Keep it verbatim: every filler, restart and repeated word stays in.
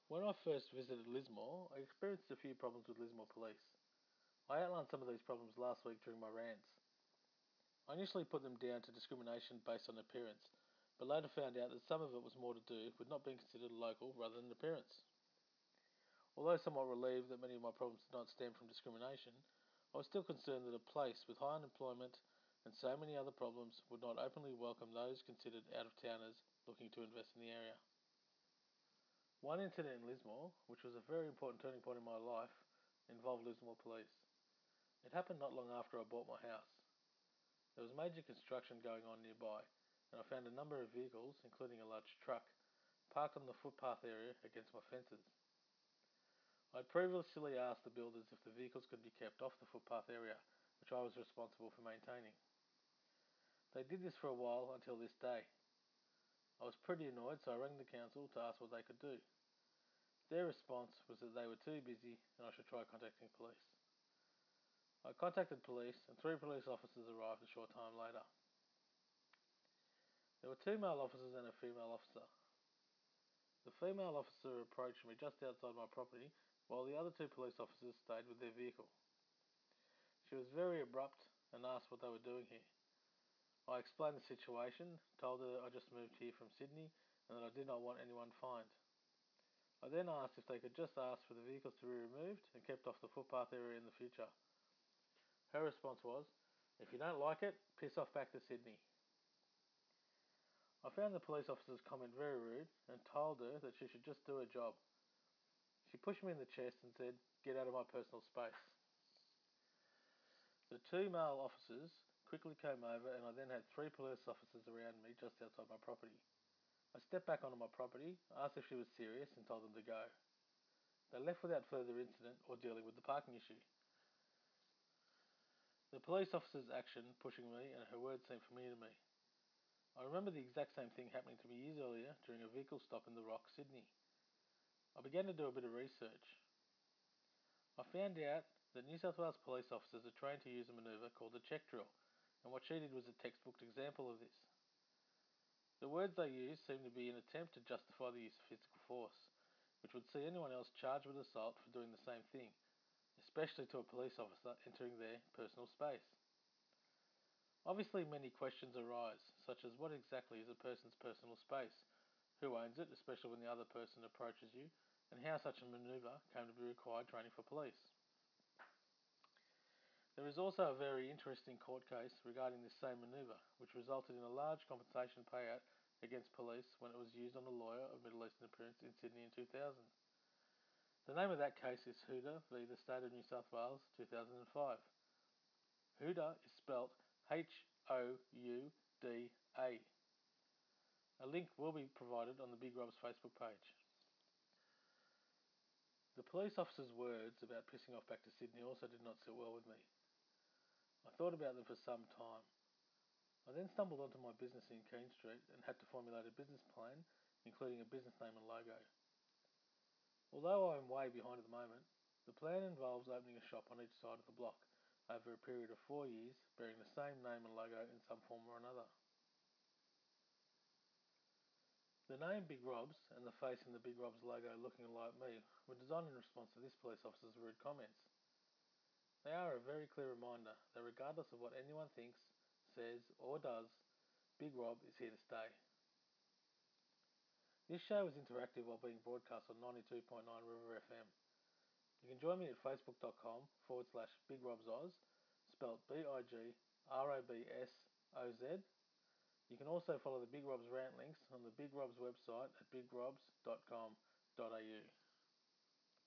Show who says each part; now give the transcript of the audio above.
Speaker 1: When I first visited Lismore, I experienced a few problems with Lismore police. I outlined some of these problems last week during my rants. I initially put them down to discrimination based on appearance, but later found out that some of it was more to do with not being considered local rather than appearance. Although somewhat relieved that many of my problems did not stem from discrimination, I was still concerned that a place with high unemployment and so many other problems would not openly welcome those considered out-of-towners looking to invest in the area. One incident in Lismore, which was a very important turning point in my life, involved Lismore police. It happened not long after I bought my house. There was major construction going on nearby, and I found a number of vehicles, including a large truck, parked on the footpath area against my fences. I had previously asked the builders if the vehicles could be kept off the footpath area, which I was responsible for maintaining. They did this for a while until this day. I was pretty annoyed, so I rang the council to ask what they could do. Their response was that they were too busy and I should try contacting police. I contacted police and three police officers arrived a short time later. There were two male officers and a female officer. The female officer approached me just outside my property while the other two police officers stayed with their vehicle. She was very abrupt and asked what they were doing here. I explained the situation, told her I just moved here from Sydney and that I did not want anyone fined. I then asked if they could just ask for the vehicles to be removed and kept off the footpath area in the future. Her response was, "If you don't like it, piss off back to Sydney." I found the police officer's comment very rude and told her that she should just do her job. She pushed me in the chest and said, "Get out of my personal space." The two male officers quickly came over and I then had three police officers around me just outside my property. I stepped back onto my property, asked if she was serious and told them to go. They left without further incident or dealing with the parking issue. The police officer's action pushing me and her words seemed familiar to me. I remember the exact same thing happening to me years earlier during a vehicle stop in the Rock, Sydney. I began to do a bit of research. I found out that New South Wales police officers are trained to use a manoeuvre called a check drill, and what she did was a textbook example of this. The words they used seemed to be an attempt to justify the use of physical force, which would see anyone else charged with assault for doing the same thing, especially to a police officer entering their personal space. Obviously many questions arise, such as what exactly is a person's personal space, who owns it, especially when the other person approaches you, and how such a manoeuvre came to be required training for police. There is also a very interesting court case regarding this same manoeuvre, which resulted in a large compensation payout against police when it was used on a lawyer of Middle Eastern appearance in Sydney in two thousand. The name of that case is Houda v the State of New South Wales two thousand five. Houda is spelt H O U D A. A link will be provided on the Big Rob's Facebook page. The police officer's words about pissing off back to Sydney also did not sit well with me. I thought about them for some time. I then stumbled onto my business in Keene Street and had to formulate a business plan, including a business name and logo. Although I am way behind at the moment, the plan involves opening a shop on each side of the block over a period of four years, bearing the same name and logo in some form or another. The name Big Rob's and the face in the Big Rob's logo looking like me were designed in response to this police officer's rude comments. They are a very clear reminder that regardless of what anyone thinks, says or does, Big Rob is here to stay. This show is interactive while being broadcast on ninety-two point nine River F M. You can join me at facebook.com forward slash Big Rob's Oz, spelt B I G R O B S O Z. You can also follow the Big Rob's rant links on the Big Rob's website at big robs dot com dot a u.